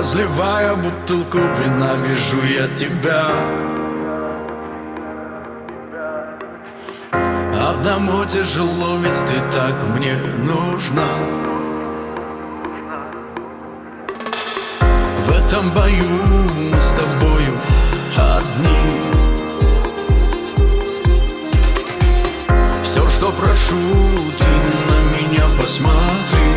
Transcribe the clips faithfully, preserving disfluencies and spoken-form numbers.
разливая бутылку вина, вижу я тебя. Одному тяжело, ведь ты так мне нужна. В этом бою мы с тобою одни. Все, что прошу, ты на меня посмотри.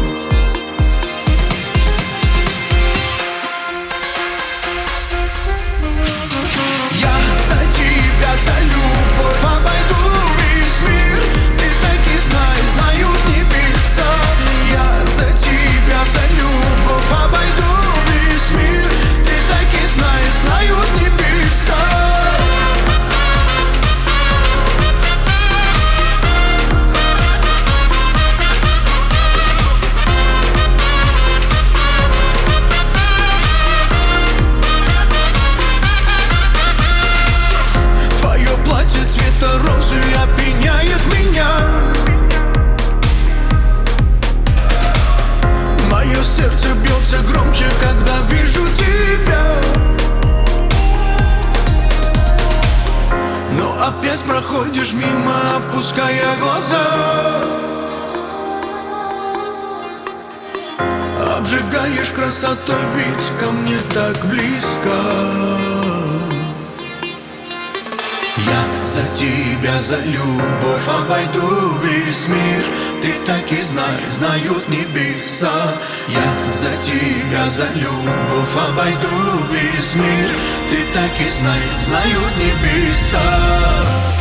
Я за тебя, за любовь обойду весь мир. Ты так и знай, знают небеса. Я за тебя, за любовь обойду весь мир. Ты так и знай, знают небеса. Цвета розы опьяняет меня. Мое сердце бьется громче, когда вижу тебя. Но опять проходишь мимо, опуская глаза. Обжигаешь красотой, ведь ко мне так близко. Я за тебя, за любовь обойду весь мир. Ты так и знай, знают небеса. Я за тебя, за любовь обойду весь мир. Ты так и знай, знают небеса.